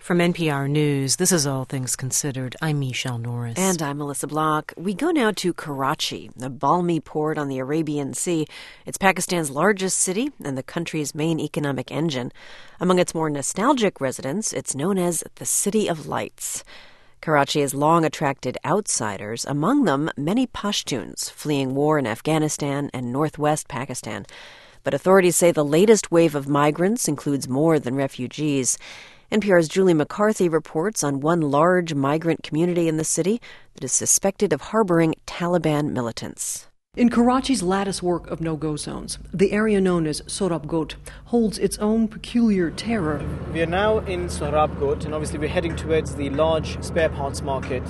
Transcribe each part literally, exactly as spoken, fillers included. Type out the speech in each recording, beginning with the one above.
From N P R News, this is All Things Considered. I'm Michelle Norris. And I'm Melissa Block. We go now to Karachi, a balmy port on the Arabian Sea. It's Pakistan's largest city and the country's main economic engine. Among its more nostalgic residents, it's known as the City of Lights. Karachi has long attracted outsiders, among them many Pashtuns fleeing war in Afghanistan and northwest Pakistan. But authorities say the latest wave of migrants includes more than refugees. N P R's Julie McCarthy reports on one large migrant community in the city that is suspected of harboring Taliban militants. In Karachi's latticework of no-go zones, the area known as Sohrab Ghot holds its own peculiar terror. We are now in Sohrab Ghot, and obviously we're heading towards the large spare parts market,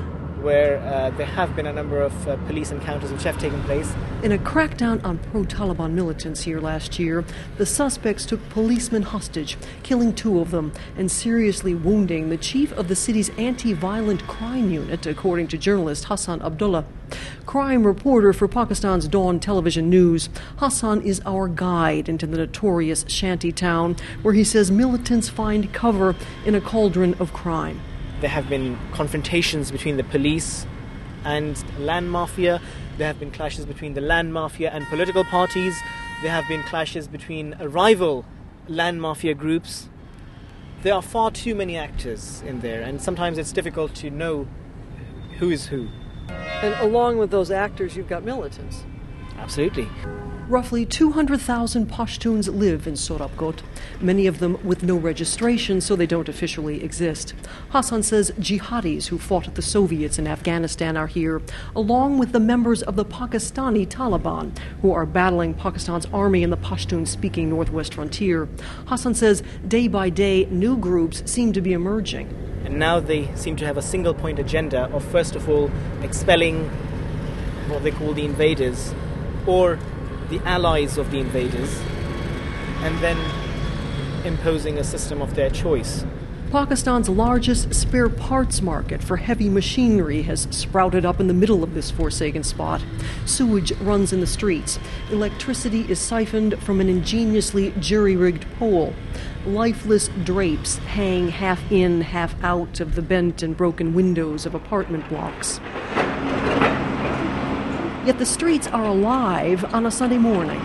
where uh, there have been a number of uh, police encounters which have taken place. In a crackdown on pro-Taliban militants here last year, the suspects took policemen hostage, killing two of them and seriously wounding the chief of the city's anti-violent crime unit, according to journalist Hassan Abdullah. Crime reporter for Pakistan's Dawn Television News, Hassan is our guide into the notorious shanty town, where he says militants find cover in a cauldron of crime. There have been confrontations between the police and land mafia. There have been clashes between the land mafia and political parties. There have been clashes between rival land mafia groups. There are far too many actors in there, and sometimes it's difficult to know who is who. And along with those actors, you've got militants. Absolutely. Roughly two hundred thousand Pashtuns live in Sohrab Ghot, many of them with no registration, so they don't officially exist. Hassan says jihadis who fought the Soviets in Afghanistan are here, along with the members of the Pakistani Taliban, who are battling Pakistan's army in the Pashtun-speaking northwest frontier. Hassan says day by day, new groups seem to be emerging. And now they seem to have a single-point agenda of, first of all, expelling what they call the invaders, or the allies of the invaders, and then imposing a system of their choice. Pakistan's largest spare parts market for heavy machinery has sprouted up in the middle of this forsaken spot. Sewage runs in the streets. Electricity is siphoned from an ingeniously jury-rigged pole. Lifeless drapes hang half in, half out of the bent and broken windows of apartment blocks. Yet the streets are alive on a Sunday morning.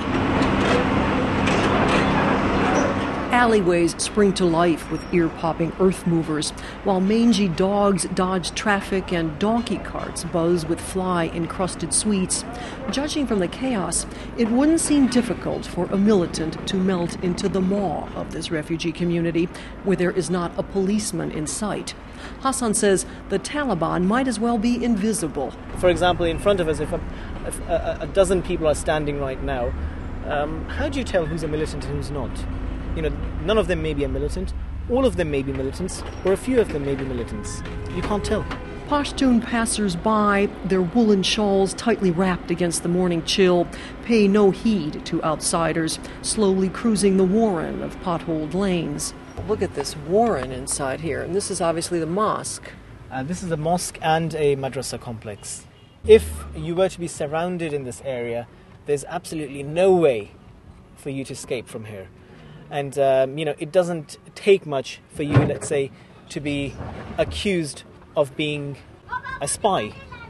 Alleyways spring to life with ear-popping earth movers, while mangy dogs dodge traffic and donkey carts buzz with fly-encrusted sweets. Judging from the chaos, it wouldn't seem difficult for a militant to melt into the maw of this refugee community, where there is not a policeman in sight. Hassan says the Taliban might as well be invisible. For example, in front of us, if a, if a, a dozen people are standing right now, um, how do you tell who's a militant and who's not? You know, none of them may be a militant, all of them may be militants, or a few of them may be militants. You can't tell. Pashtun passers-by, their woolen shawls tightly wrapped against the morning chill, pay no heed to outsiders, slowly cruising the warren of potholed lanes. Look at this warren inside here, and this is obviously the mosque. Uh, this is a mosque and a madrasa complex. If you were to be surrounded in this area, there's absolutely no way for you to escape from here. And, um, you know, it doesn't take much for you, let's say, to be accused of being a spy.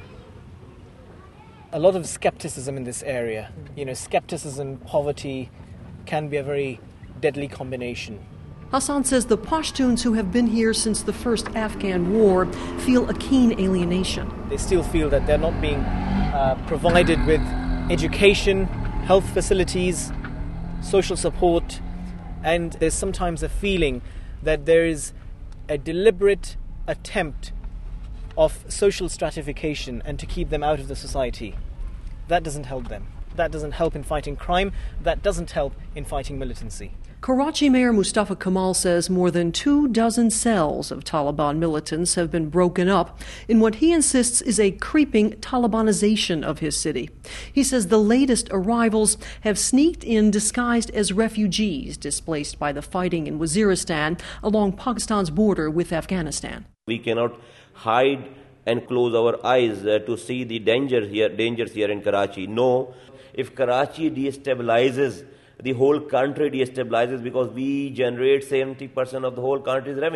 A lot of skepticism in this area. You know, skepticism, poverty can be a very deadly combination. Hassan says the Pashtuns who have been here since the first Afghan war feel a keen alienation. They still feel that they're not being uh, provided with education, health facilities, social support, and there's sometimes a feeling that there is a deliberate attempt of social stratification and to keep them out of the society. That doesn't help them. That doesn't help in fighting crime. That doesn't help in fighting militancy. Karachi Mayor Mustafa Kamal says more than two dozen cells of Taliban militants have been broken up in what he insists is a creeping Talibanization of his city. He says the latest arrivals have sneaked in disguised as refugees displaced by the fighting in Waziristan along Pakistan's border with Afghanistan. We cannot hide and close our eyes uh, to see the danger here, dangers here in Karachi. No, if Karachi destabilizes, the whole country destabilizes because we generate seventy percent of the whole country's revenue.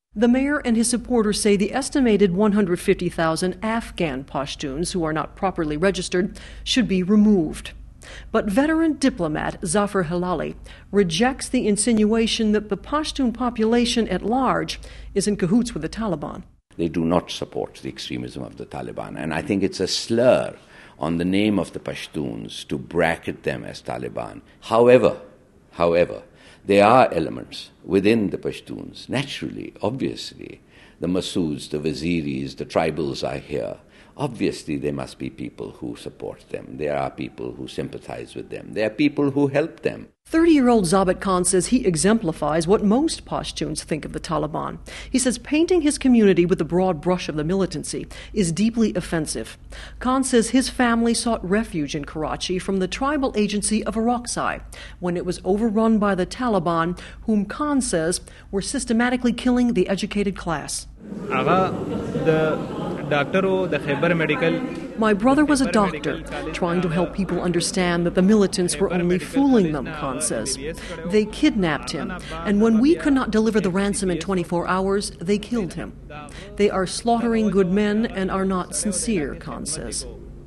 The mayor and his supporters say the estimated one hundred fifty thousand Afghan Pashtuns who are not properly registered should be removed. But veteran diplomat Zafar Hilali rejects the insinuation that the Pashtun population at large is in cahoots with the Taliban. They do not support the extremism of the Taliban, and I think it's a slur on the name of the Pashtuns to bracket them as Taliban. However, however, there are elements within the Pashtuns, naturally, obviously. The Masouds, the Waziris, the tribals are here. Obviously, there must be people who support them. There are people who sympathize with them. There are people who help them. thirty-year-old Zabit Khan says he exemplifies what most Pashtuns think of the Taliban. He says painting his community with the broad brush of the militancy is deeply offensive. Khan says his family sought refuge in Karachi from the tribal agency of Orakzai when it was overrun by the Taliban, whom Khan says were systematically killing the educated class. Aga, the doctor the Khyber Medical. My brother was a doctor, trying to help people understand that the militants were only fooling them, Khan says. They kidnapped him, and when we could not deliver the ransom in twenty-four hours, they killed him. They are slaughtering good men and are not sincere, Khan says.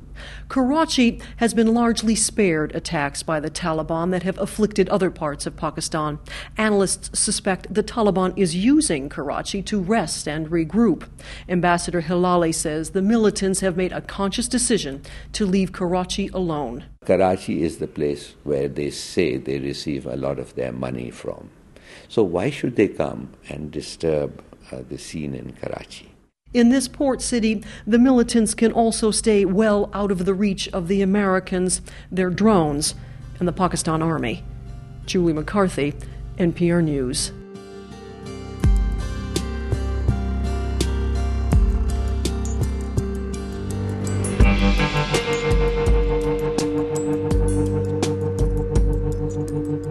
Karachi has been largely spared attacks by the Taliban that have afflicted other parts of Pakistan. Analysts suspect the Taliban is using Karachi to rest and regroup. Ambassador Hilali says the militants have made a conscious decision to leave Karachi alone. Karachi is the place where they say they receive a lot of their money from. So why should they come and disturb uh, the scene in Karachi? In this port city, the militants can also stay well out of the reach of the Americans, their drones, and the Pakistan Army. Julie McCarthy, N P R News.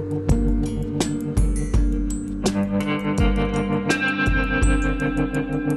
Thank you.